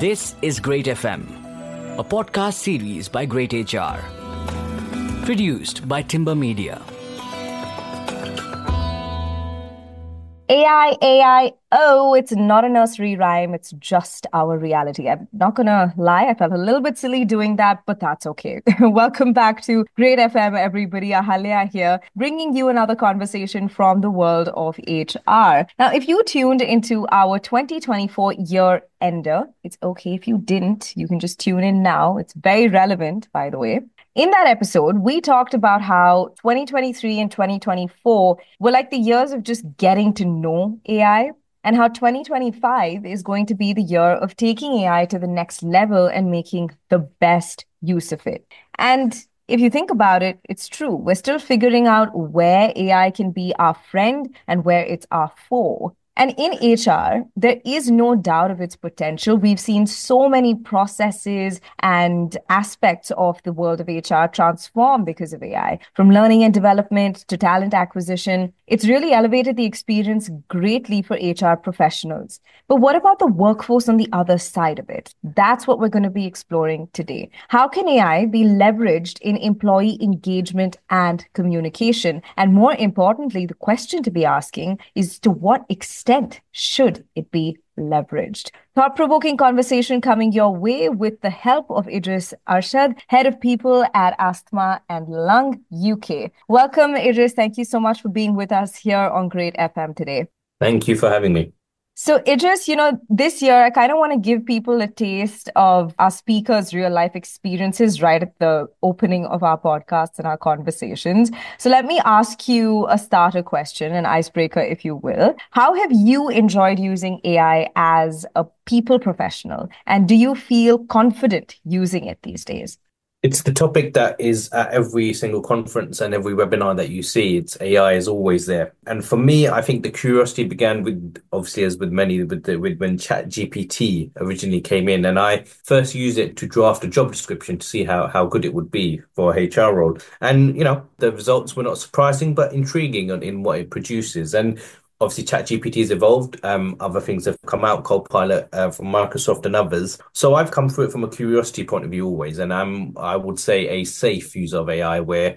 This is Great FM, a podcast series by Great HR, produced by Timber Media. AI, oh, it's not a nursery rhyme. It's just our reality. I'm not going to lie. I felt a little bit silly doing that, but that's okay. Welcome back to Great FM, everybody. Ahalya here, bringing you another conversation from the world of HR. Now, if you tuned into our 2024 year ender, it's okay if you didn't. You can just tune in now. It's very relevant, by the way. In that episode, we talked about how 2023 and 2024 were like the years of just getting to know AI, and how 2025 is going to be the year of taking AI to the next level and making the best use of it. And if you think about it, it's true. We're still figuring out where AI can be our friend and where it's our foe. And in HR, there is no doubt of its potential. We've seen so many processes and aspects of the world of HR transform because of AI, from learning and development to talent acquisition. It's really elevated the experience greatly for HR professionals. But what about the workforce on the other side of it? That's what we're going to be exploring today. How can AI be leveraged in employee engagement and communication? And more importantly, the question to be asking is, to what extent should it be leveraged? Thought-provoking conversation coming your way with the help of Idris Arshad, Head of People at Asthma and Lung UK. Welcome, Idris. Thank you so much for being with us here on Great FM today. Thank you for having me. So Idris, this year I kind of want to give people a taste of our speakers' real life experiences right at the opening of our podcasts and our conversations. So let me ask you a starter question, an icebreaker, if you will. How have you enjoyed using AI as a people professional? And do you feel confident using it these days? It's the topic that is at every single conference and every webinar that you see. It's AI is always there. And for me, I think the curiosity began with, obviously, as with many, with when ChatGPT originally came in. And I first used it to draft a job description to see how good it would be for a HR role. And, the results were not surprising, but intriguing in what it produces. And obviously, ChatGPT has evolved. Other things have come out, Copilot from Microsoft and others. So I've come through it from a curiosity point of view always. And I would say, a safe use of AI where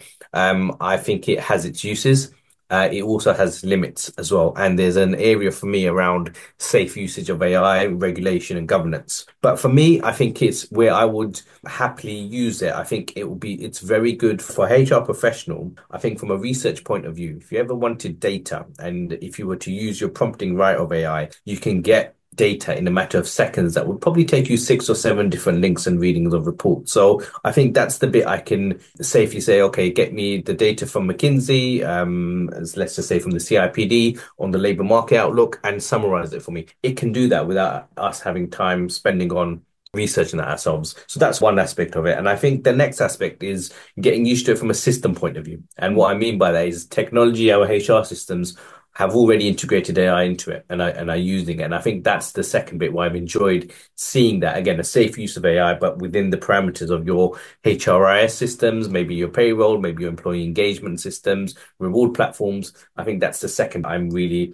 I think it has its uses. It also has limits as well. And there's an area for me around safe usage of AI, regulation and governance. But for me, I think it's where I would happily use it. I think it's very good for HR professional. I think from a research point of view, if you ever wanted data and if you were to use your prompting right of AI, you can get data in a matter of seconds that would probably take you 6 or 7 different links and readings of reports. So I think that's the bit I can safely say, okay, get me the data from McKinsey, let's just say from the CIPD on the labour market outlook, and summarize it for me. It can do that without us having time spending on researching that ourselves. So that's one aspect of it. And I think the next aspect is getting used to it from a system point of view. And what I mean by that is technology, our HR systems have already integrated AI into it and are using it. And I think that's the second bit why I've enjoyed seeing that. Again, a safe use of AI, but within the parameters of your HRIS systems, maybe your payroll, maybe your employee engagement systems, reward platforms. I think that's the second. I'm really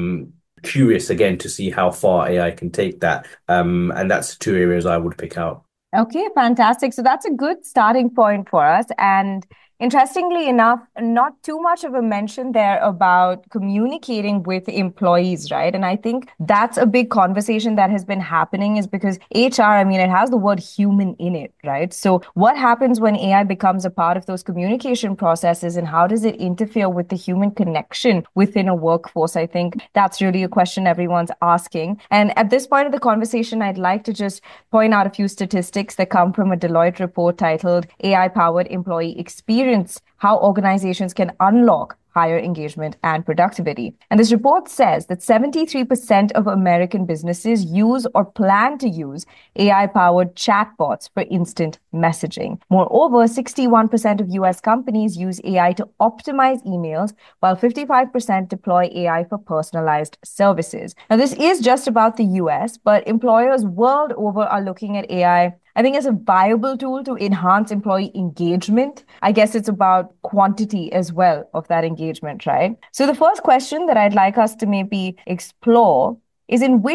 curious again to see how far AI can take that. And that's the 2 areas I would pick out. Okay, fantastic. So that's a good starting point for us. And interestingly enough, not too much of a mention there about communicating with employees, right? And I think that's a big conversation that has been happening, is because HR, it has the word human in it, right? So what happens when AI becomes a part of those communication processes, and how does it interfere with the human connection within a workforce? I think that's really a question everyone's asking. And at this point of the conversation, I'd like to just point out a few statistics that come from a Deloitte report titled AI-Powered Employee Experience: How Organizations Can Unlock Higher Engagement and Productivity. And this report says that 73% of American businesses use or plan to use AI-powered chatbots for instant messaging. Moreover, 61% of US companies use AI to optimize emails, while 55% deploy AI for personalized services. Now, this is just about the US, but employers world over are looking at AI, I think, as a viable tool to enhance employee engagement. I guess it's about quantity as well of that engagement, right? So the first question that I'd like us to maybe explore is, in which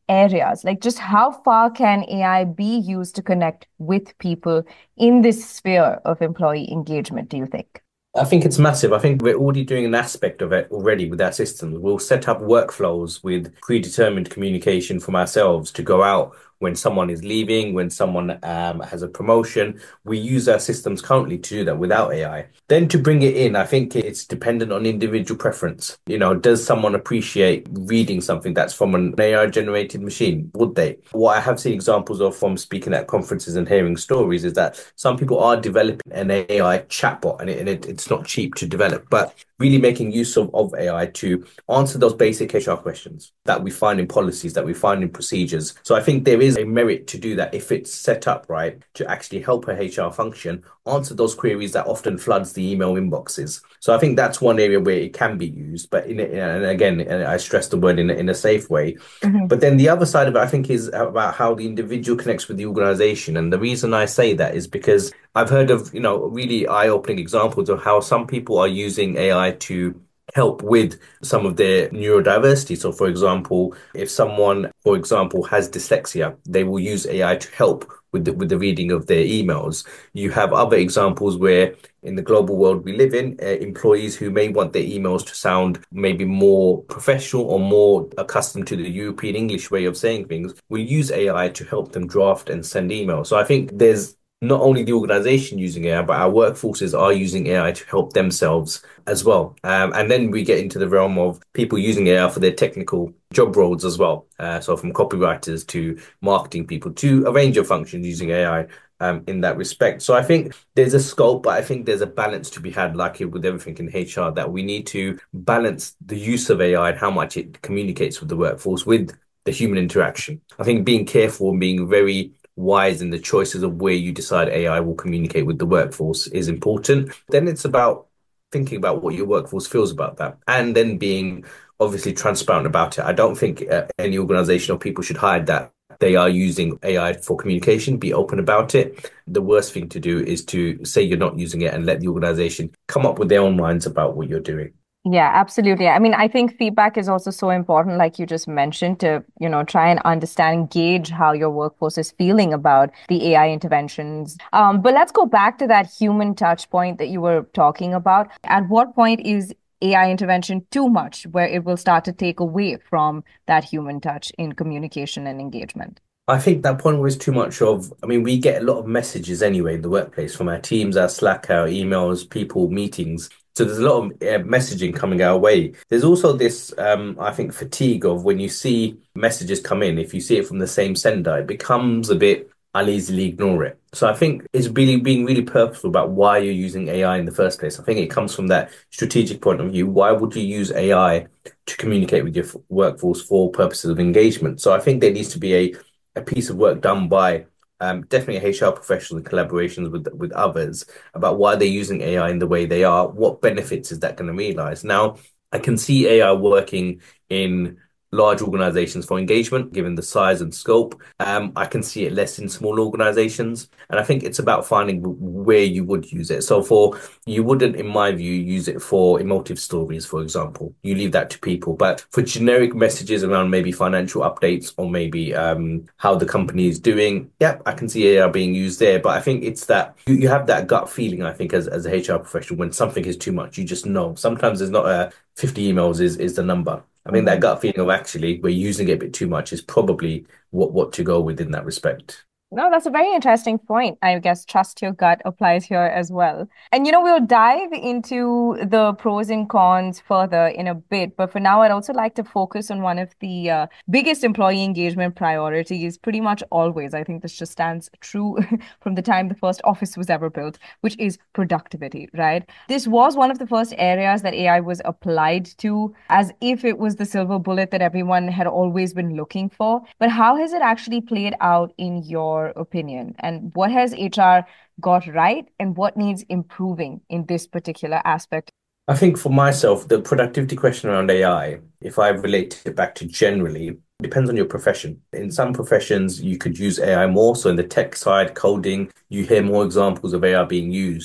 areas? Like, just how far can AI be used to connect with people in this sphere of employee engagement, do you think? I think it's massive. I think we're already doing an aspect of it already with our systems. We'll set up workflows with predetermined communication from ourselves to go out when someone is leaving, when someone has a promotion. We use our systems currently to do that without AI. Then to bring it in, I think it's dependent on individual preference. Does someone appreciate reading something that's from an AI generated machine? Would they? What I have seen examples of from speaking at conferences and hearing stories is that some people are developing an AI chatbot, and it's not cheap to develop, but really making use of AI to answer those basic HR questions that we find in policies, that we find in procedures. So I think there is a merit to do that if it's set up right to actually help a HR function answer those queries that often floods the email inboxes. So I think that's one area where it can be used, but and again, and I stress the word in a safe way. Mhm. But then the other side of it, I think, is about how the individual connects with the organization. And the reason I say that is because I've heard of, really eye-opening examples of how some people are using AI to help with some of their neurodiversity. So, for example, if someone, for example, has dyslexia, they will use AI to help with the reading of their emails. You have other examples where in the global world we live in, employees who may want their emails to sound maybe more professional or more accustomed to the European English way of saying things will use AI to help them draft and send emails. So I think there's not only the organization using AI, but our workforces are using AI to help themselves as well. And then we get into the realm of people using AI for their technical job roles as well. So from copywriters to marketing people to a range of functions using AI in that respect. So I think there's a scope, but I think there's a balance to be had, like with everything in HR, that we need to balance the use of AI and how much it communicates with the workforce with the human interaction. I think being careful and being very wise in the choices of where you decide AI will communicate with the workforce is important. Then it's about thinking about what your workforce feels about that and then being obviously transparent about it. I don't think any organization or people should hide that they are using AI for communication, be open about it. The worst thing to do is to say you're not using it and let the organization come up with their own minds about what you're doing. Yeah, absolutely. I mean, I think feedback is also so important, like you just mentioned, to, try and understand, gauge how your workforce is feeling about the AI interventions. But let's go back to that human touch point that you were talking about. At what point is AI intervention too much, where it will start to take away from that human touch in communication and engagement? I think that point was too much of, I mean, we get a lot of messages anyway in the workplace from our teams, our Slack, our emails, people, meetings. So there's a lot of messaging coming our way. There's also this, I think, fatigue of when you see messages come in, if you see it from the same sender, it becomes a bit, I'll easily ignore it. So I think it's really being really purposeful about why you're using AI in the first place. I think it comes from that strategic point of view. Why would you use AI to communicate with your workforce for purposes of engagement? So I think there needs to be a piece of work done by definitely HR professionals in collaborations with others about why they're using AI in the way they are. What benefits is that going to realize? Now, I can see AI working in large organizations for engagement, given the size and scope. I can see it less in small organizations. And I think it's about finding where you would use it. So you wouldn't, in my view, use it for emotive stories, for example. You leave that to people. But for generic messages around maybe financial updates or maybe how the company is doing, yeah, I can see AI being used there. But I think it's that you have that gut feeling, I think, as a HR professional, when something is too much, you just know. Sometimes there's not 50 emails is the number. I mean, that gut feeling of actually we're using it a bit too much is probably what to go with in that respect. No, that's a very interesting point. I guess trust your gut applies here as well. And we'll dive into the pros and cons further in a bit. But for now, I'd also like to focus on one of the biggest employee engagement priorities, pretty much always. I think this just stands true from the time the first office was ever built, which is productivity, right? This was one of the first areas that AI was applied to, as if it was the silver bullet that everyone had always been looking for. But how has it actually played out in your opinion? And what has HR got right and what needs improving in this particular aspect? I think for myself, the productivity question around AI, if I relate it back to generally, depends on your profession. In some professions, you could use AI more. So in the tech side, coding, you hear more examples of AI being used.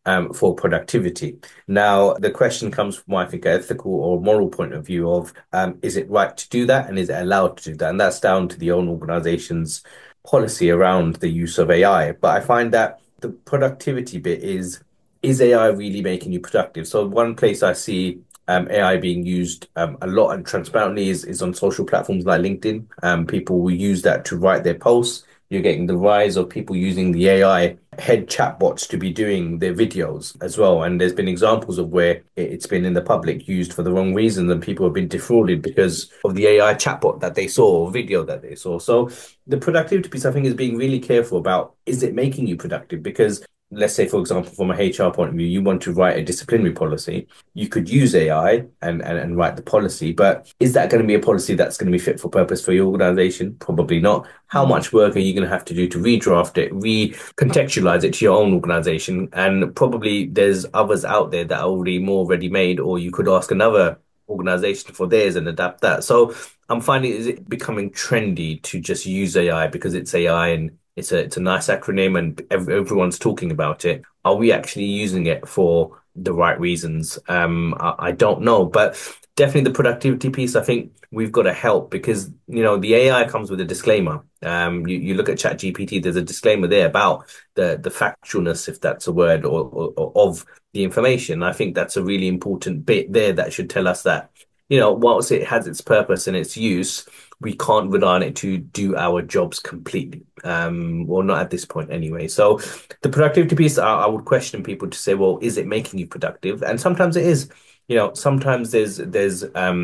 for productivity. Now, the question comes from, I think, an ethical or moral point of view of is it right to do that and is it allowed to do that? And that's down to the own organization's policy around the use of AI. But I find that the productivity bit is AI really making you productive? So one place I see AI being used a lot and transparently is on social platforms like LinkedIn. People will use that to write their posts. You're getting the rise of people using the AI head chatbots to be doing their videos as well. And there's been examples of where it's been in the public used for the wrong reasons and people have been defrauded because of the AI chatbot that they saw or video that they saw. So the productivity piece, I think, is being really careful about, is it making you productive? Because let's say, for example, from a HR point of view, you want to write a disciplinary policy. You could use AI and write the policy, but is that going to be a policy that's going to be fit for purpose for your organization? Probably not. How much work are you going to have to do to redraft it, recontextualize it to your own organization? And probably there's others out there that are already more ready made, or you could ask another organization for theirs and adapt that. So I'm finding is it becoming trendy to just use AI because it's AI and it's a nice acronym and everyone's talking about it. Are we actually using it for the right reasons? I don't know, but definitely the productivity piece. I think we've got to help because the AI comes with a disclaimer. You look at ChatGPT. There's a disclaimer there about the factualness, if that's a word, or of the information. I think that's a really important bit there that should tell us that whilst it has its purpose and its use, we can't rely on it to do our jobs completely. Well, not at this point anyway. So the productivity piece, I would question people to say, well, is it making you productive? And sometimes it is. Sometimes there's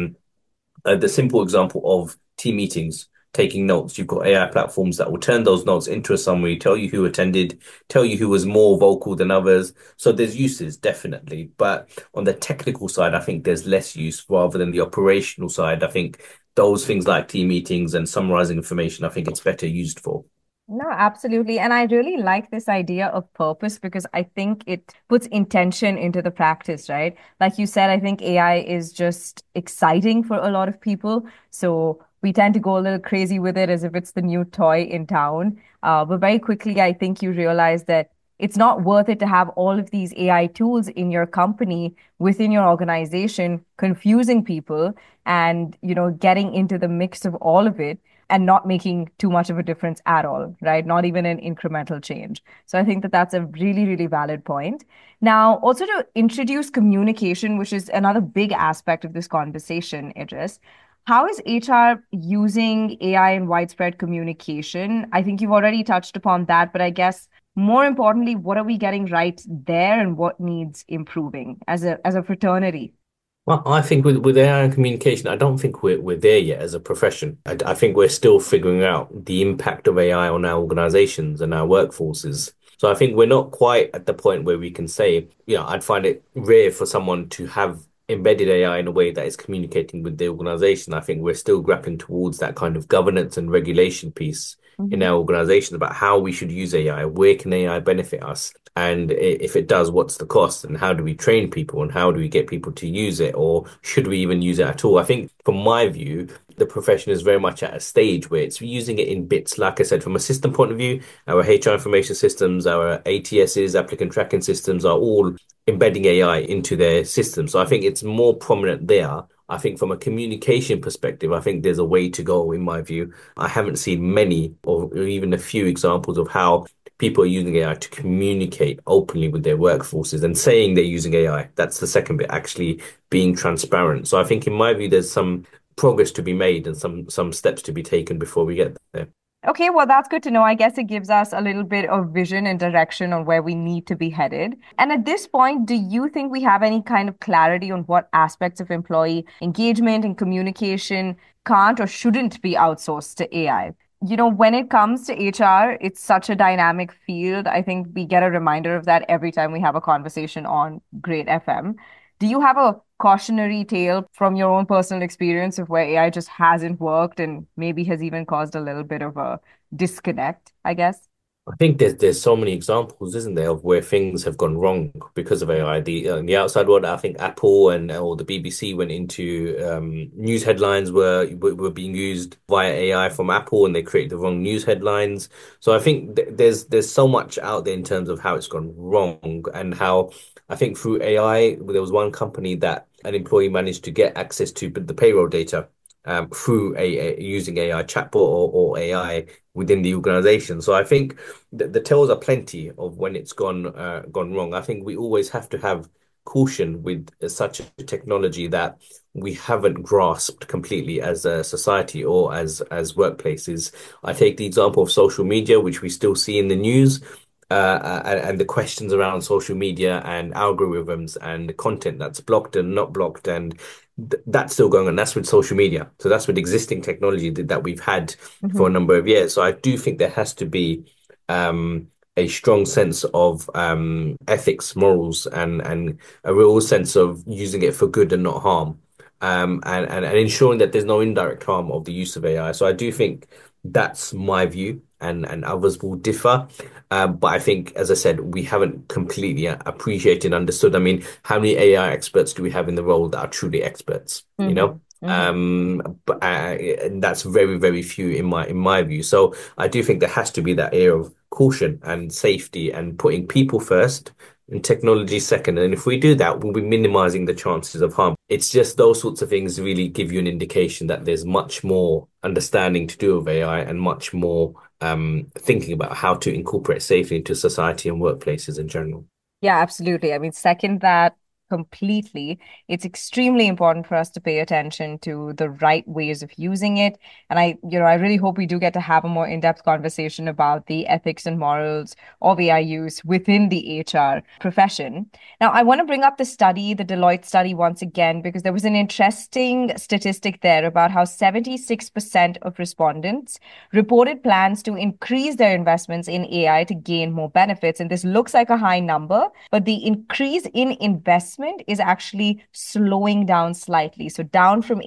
the simple example of team meetings, taking notes. You've got AI platforms that will turn those notes into a summary, tell you who attended, tell you who was more vocal than others. So there's uses, definitely. But on the technical side, I think there's less use rather than the operational side. I think those things like team meetings and summarizing information, I think it's better used for. No, absolutely. And I really like this idea of purpose because I think it puts intention into the practice, right? Like you said, I think AI is just exciting for a lot of people. So we tend to go a little crazy with it as if it's the new toy in town. But very quickly, I think you realize that it's not worth it to have all of these AI tools in your company, within your organization, confusing people and, getting into the mix of all of it and not making too much of a difference at all, right? Not even an incremental change. So I think that that's a really, really valid point. Now, also to introduce communication, which is another big aspect of this conversation, Idris. How is HR using AI in widespread communication? I think you've already touched upon that, but I guess more importantly, what are we getting right there and what needs improving as a fraternity? Well, I think with AI and communication, I don't think we're there yet as a profession. I think we're still figuring out the impact of AI on our organizations and our workforces. So I think we're not quite at the point where we can say, I'd find it rare for someone to have embedded AI in a way that is communicating with the organization. I think we're still grappling towards that kind of governance and regulation piece in our organization about how we should use AI, where can AI benefit us? And if it does, what's the cost? And how do we train people? And how do we get people to use it? Or should we even use it at all? I think from my view, the profession is very much at a stage where it's using it in bits. Like I said, from a system point of view, our HR information systems, our ATSs, applicant tracking systems are all embedding AI into their systems. So I think it's more prominent there. I think from a communication perspective, I think there's a way to go in my view. I haven't seen many or even a few examples of how people are using AI to communicate openly with their workforces and saying they're using AI. That's the second bit, actually being transparent. So I think in my view, there's some progress to be made and some steps to be taken before we get there. Okay, well, that's good to know. I guess it gives us a little bit of vision and direction on where we need to be headed. And at this point, do you think we have any kind of clarity on what aspects of employee engagement and communication can't or shouldn't be outsourced to AI? When it comes to HR, it's such a dynamic field. I think we get a reminder of that every time we have a conversation on Great FM. Do you have a cautionary tale from your own personal experience of where AI just hasn't worked and maybe has even caused a little bit of a disconnect, I guess? I think there's so many examples, isn't there, of where things have gone wrong because of AI. In the outside world, I think Apple and or the BBC went into news headlines were being used via AI from Apple, and they created the wrong news headlines. So I think there's so much out there in terms of how it's gone wrong and how I think through AI there was one company that an employee managed to get access to the payroll data through using AI chatbot or AI within the organization. So I think the tells are plenty of when it's gone wrong. I think we always have to have caution with such a technology that we haven't grasped completely as a society or as workplaces. I take the example of social media, which we still see in the news. And the questions around social media and algorithms and the content that's blocked and not blocked, and that's still going on. That's with social media. So that's with existing technology that we've had for a Mhm. number of years. So I do think there has to be a strong sense of ethics, morals, and a real sense of using it for good and not harm, and ensuring that there's no indirect harm of the use of AI. So I do think that's my view, and others will differ. But I think, as I said, we haven't completely appreciated and understood. I mean, how many AI experts do we have in the role that are truly experts? You Hmm. know? But and that's very, very few in my view. So I do think there has to be that air of caution and safety and putting people first and technology second. And if we do that, we'll be minimizing the chances of harm. It's just those sorts of things really give you an indication that there's much more understanding to do with AI and much more thinking about how to incorporate safely into society and workplaces in general. Yeah, absolutely. I mean, second that completely. It's extremely important for us to pay attention to the right ways of using it. And I really hope we do get to have a more in-depth conversation about the ethics and morals of AI use within the HR profession. Now, I want to bring up the study, the Deloitte study once again, because there was an interesting statistic there about how 76% of respondents reported plans to increase their investments in AI to gain more benefits. And this looks like a high number, but the increase in investment is actually slowing down slightly. So down from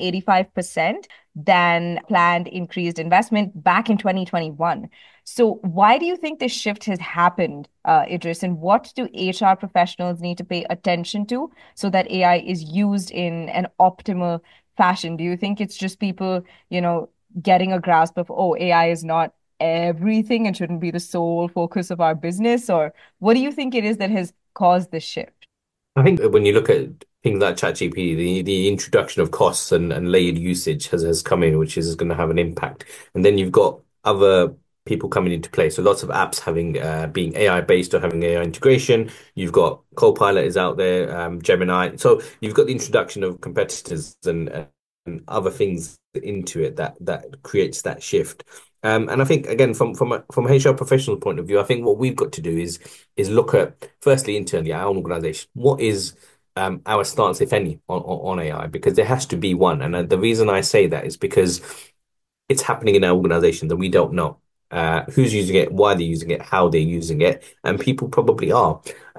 85% than planned increased investment back in 2021. So why do you think this shift has happened, Idris? And what do HR professionals need to pay attention to so that AI is used in an optimal fashion? Do you think it's just people, getting a grasp of, oh, AI is not everything and shouldn't be the sole focus of our business? Or what do you think it is that has caused this shift? I think when you look at things like ChatGPT, the introduction of costs and layered usage has come in, which is going to have an impact. And then you've got other people coming into play. So lots of apps having being AI based or having AI integration. You've got Copilot is out there, Gemini. So you've got the introduction of competitors and other things into it that creates that shift. And I think again, from a HR professional point of view, I think what we've got to do is look at firstly internally our own organization. What is our stance, if any, on AI? Because there has to be one. And the reason I say that is because it's happening in our organization that we don't know. Who's using it, why they're using it, how they're using it, and people probably are.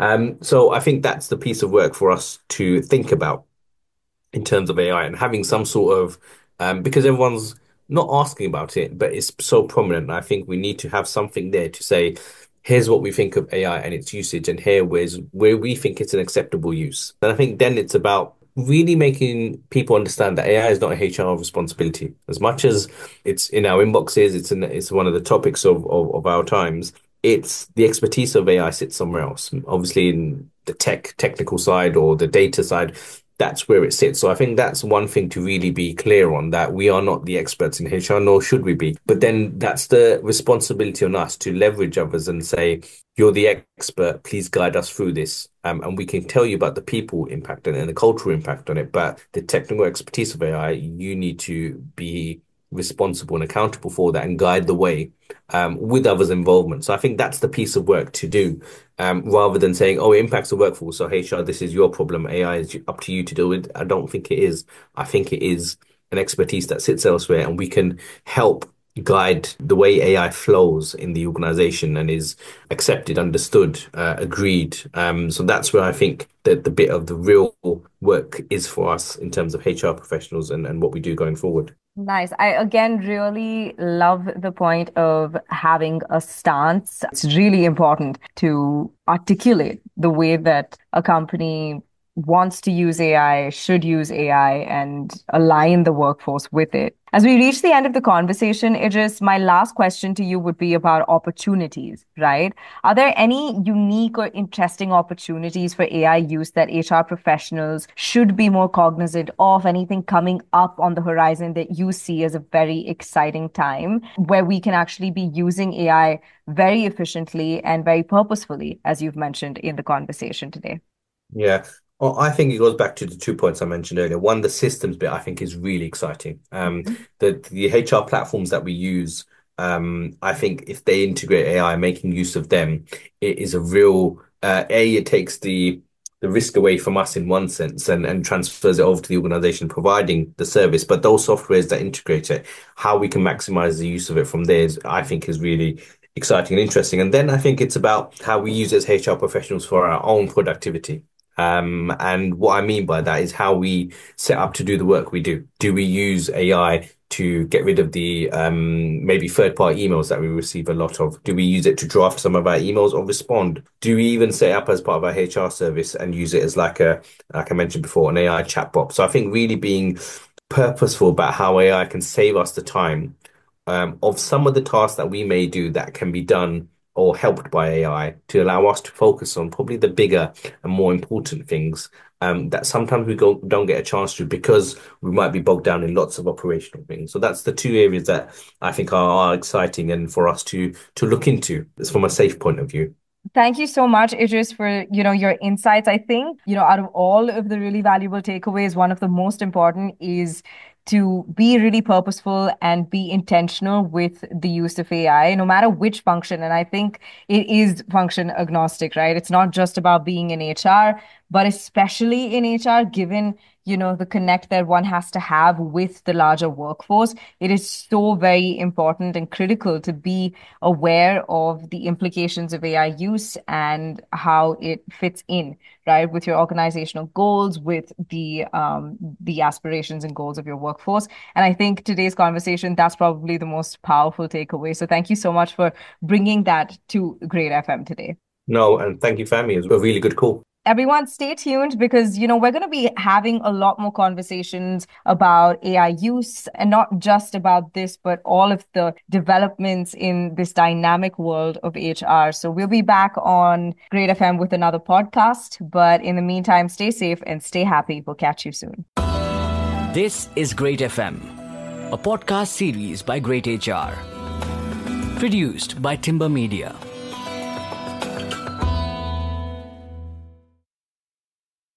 So I think that's the piece of work for us to think about in terms of AI and having some sort of because everyone's not asking about it, but it's so prominent. I think we need to have something there to say, here's what we think of AI and its usage, and here where we think it's an acceptable use. And I think then it's about really making people understand that AI is not a HR responsibility. As much as it's in our inboxes, it's one of the topics of our times. It's the expertise of AI sits somewhere else. Obviously, in the technical side or the data side, that's where it sits. So I think that's one thing to really be clear on, that we are not the experts in HR, nor should we be. But then that's the responsibility on us to leverage others and say, you're the expert, please guide us through this. And we can tell you about the people impact and the cultural impact on it. But the technical expertise of AI, you need to be responsible and accountable for that and guide the way with others' involvement. So I think that's the piece of work to do, rather than saying, oh, it impacts the workforce. So HR, this is your problem. AI is up to you to deal with. I don't think it is. I think it is an expertise that sits elsewhere, and we can help guide the way AI flows in the organization and is accepted, understood, agreed. So that's where I think that the bit of the real work is for us in terms of HR professionals and what we do going forward. Nice. I again really love the point of having a stance. It's really important to articulate the way that a company wants to use AI, should use AI, and align the workforce with it. As we reach the end of the conversation, Idris, my last question to you would be about opportunities, right? Are there any unique or interesting opportunities for AI use that HR professionals should be more cognizant of? Anything coming up on the horizon that you see as a very exciting time where we can actually be using AI very efficiently and very purposefully, as you've mentioned in the conversation today? Yeah. Well, I think it goes back to the 2 points I mentioned earlier. One, the systems bit I think is really exciting. The HR platforms that we use, I think if they integrate AI, making use of them, it is a real it takes the risk away from us in one sense and transfers it over to the organization providing the service. But those softwares that integrate it, how we can maximize the use of it from there is, I think, is really exciting and interesting. And then I think it's about how we use it as HR professionals for our own productivity. And what I mean by that is how we set up to do the work we do. Do we use AI to get rid of the maybe third-party emails that we receive a lot of? Do we use it to draft some of our emails or respond? Do we even set up as part of our HR service and use it as like I mentioned before, an AI chatbot? So I think really being purposeful about how AI can save us the time of some of the tasks that we may do that can be done or helped by AI to allow us to focus on probably the bigger and more important things that sometimes don't get a chance to because we might be bogged down in lots of operational things. So that's the two areas that I think are exciting and for us to look into. It's from a safe point of view. Thank you so much, Idris, for, your insights. I think, out of all of the really valuable takeaways, one of the most important is to be really purposeful and be intentional with the use of AI, no matter which function. And I think it is function agnostic, right? It's not just about being in HR, but especially in HR, given, the connect that one has to have with the larger workforce. It is so very important and critical to be aware of the implications of AI use and how it fits in, right, with your organizational goals, with the aspirations and goals of your workforce. And I think today's conversation, that's probably the most powerful takeaway. So thank you so much for bringing that to Great FM today. No, and thank you, Fami. It was a really good call. Everyone, stay tuned because, we're going to be having a lot more conversations about AI use and not just about this, but all of the developments in this dynamic world of HR. So we'll be back on Great FM with another podcast. But in the meantime, stay safe and stay happy. We'll catch you soon. This is Great FM, a podcast series by Great HR. Produced by Timber Media.